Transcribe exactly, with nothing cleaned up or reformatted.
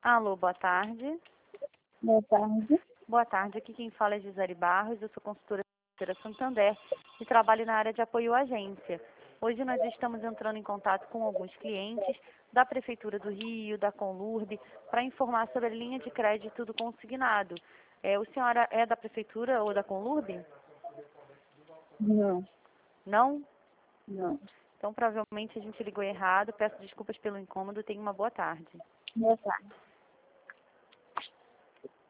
Alô, boa tarde. Boa tarde. Boa tarde, aqui quem fala é Gisele Barros, eu sou consultora financeira Santander e trabalho na área de apoio à agência. Hoje nós estamos entrando em contato com alguns clientes da Prefeitura do Rio, da Conlurb, para informar sobre a linha de crédito do consignado. É, o senhora é da Prefeitura ou da Conlurb? Não, Não? não. Então provavelmente a gente ligou errado, peço desculpas pelo incômodo, tenha uma boa tarde. Boa tarde.